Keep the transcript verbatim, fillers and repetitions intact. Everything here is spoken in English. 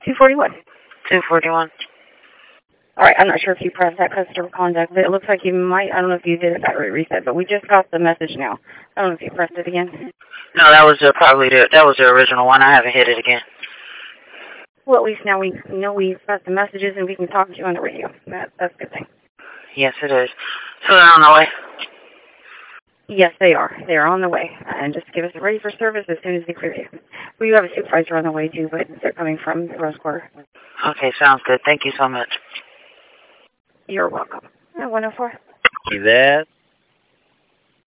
two forty-one. two forty-one. All right, I'm not sure if you pressed that customer contact, but it looks like you might. I don't know if you did a battery reset, but we just got the message now. I don't know if you pressed it again. No, that was uh, probably the, that was the original one. I haven't hit it again. Well, at least now we know we got the messages and we can talk to you on the radio. That, that's a good thing. Yes, it is. So they're on the way? Yes, they are. They are on the way. And just give us a ready for service as soon as they clear you. We have a supervisor on the way, too, but they're coming from the Rose Quarter. Okay, sounds good. Thank you so much. You're welcome. one oh four. See that?